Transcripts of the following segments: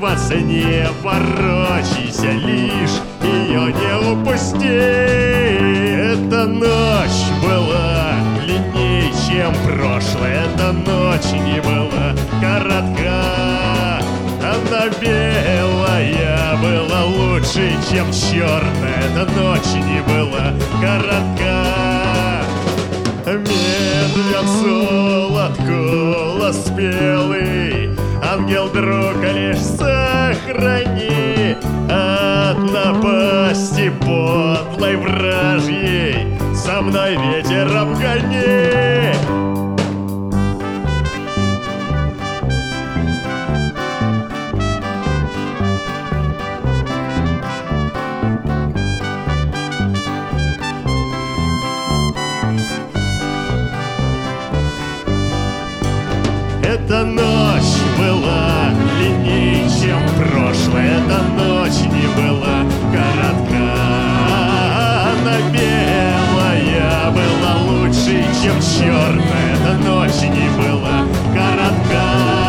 во сне ворочайся лишь, ее не упусти. Эта ночь была длиннее, чем прошлая, эта ночь не была коротка. Она белая была лучше, чем черная, эта ночь не была коротка. Медведь солод, голос спелый, ангел друга лишь сохрани от напасти подлой вражьей, со мной ветер обгони. Эта ночь была длиннее, чем прошлая, эта ночь не была коротка. Она белая была лучше, чем черная, эта ночь не была коротка.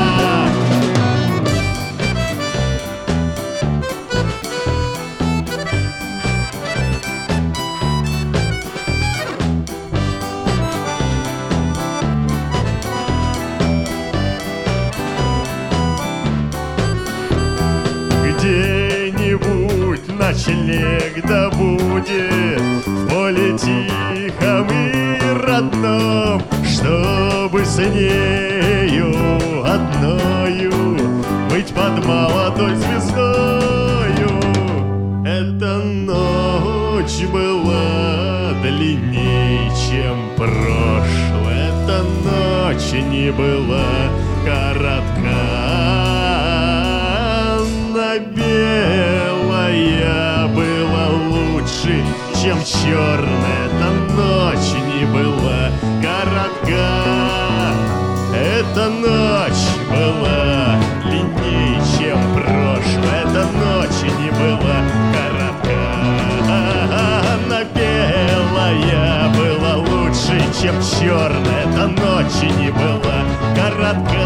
Где-нибудь ночлег да будет в поле тихом и родном, чтобы с нею одною быть под молодой звездою. Эта ночь была длиннее, чем прошлая, эта ночь не была коротка. Белая была лучше, чем черная, эта ночь не была коротка. Эта ночь была длиннее, чем прошлая, эта ночь не была коротка. Она белая была лучше, чем черная, эта ночь не была коротка.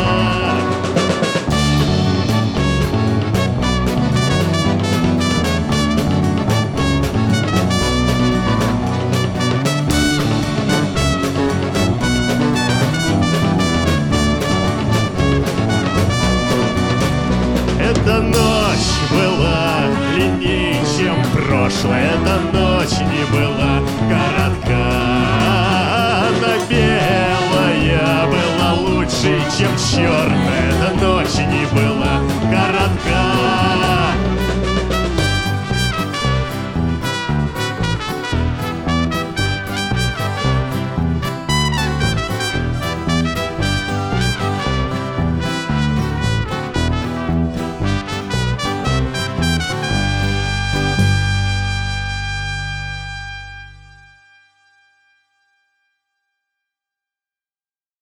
Эта ночь была длиннее, чем прошлая, эта ночь не была коротка.